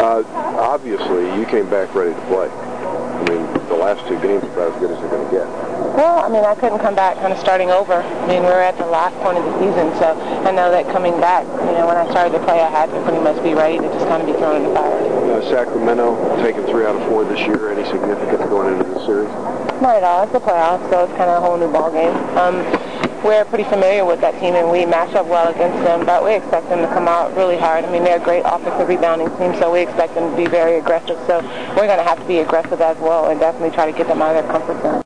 Obviously, you came back ready to play. I mean, the last two games are about as good as they're going to get. Well, I mean, I couldn't come back kind of starting over. I mean, we're at the last point of the season, so I know that coming back, when I started to play, I had to pretty much be ready to just kind of be thrown in the fire. Sacramento taking 3 out of 4 this year. Any significance going into the series? Not at all. It's the playoffs, so it's kind of a whole new ball game. We're pretty familiar with that team, and we match up well against them, but we expect them to come out really hard. I mean, they're a great offensive rebounding team, so we expect them to be very aggressive. So we're going to have to be aggressive as well and definitely try to get them out of their comfort zone.